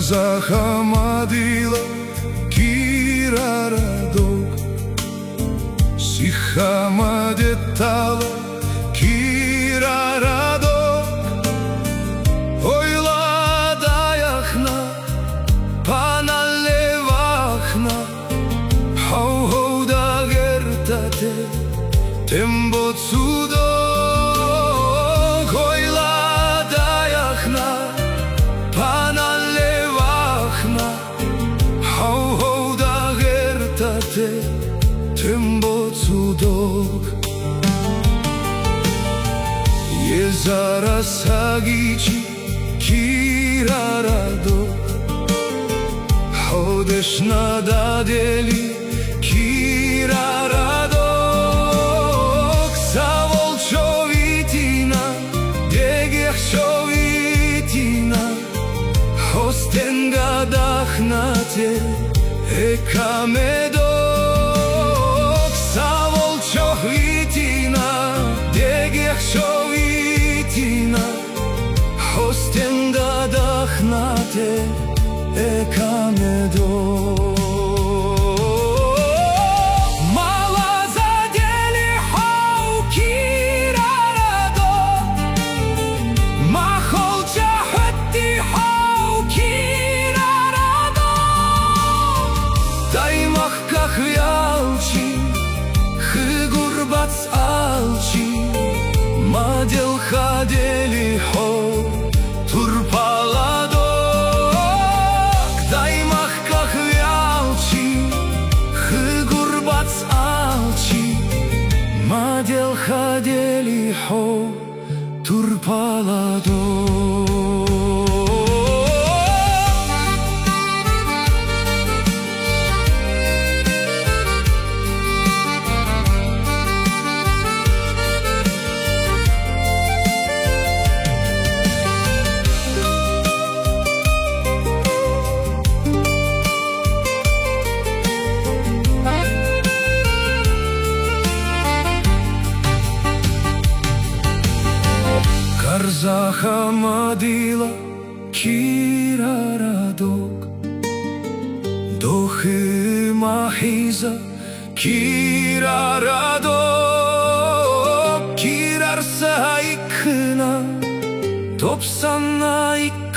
Zahamadila kiraradok, Sihamadetala kiraradok, Oyladayachna panalevachna, Hau da gertate tembotsudok, Oyladayachna panalevachna, Hau da gertate tembotsudok. Jezara sagici kiraradok, Hodeš nadadeli kiraradok, Savolčovitina, Degehčovitina, Hostenga dahnate ekamedok, Savolčovitina, Degehčovitina, Hostenga dahnate ekamedok. Madel khadeli ho turpaladok, daymah kahvyalchi, khgurbats alchi, Madel khadeli ho turpaladok. Zahamadila kiraradok, Dohi mahiza kiraradok, Kirarsa ikna, Topsana ikna,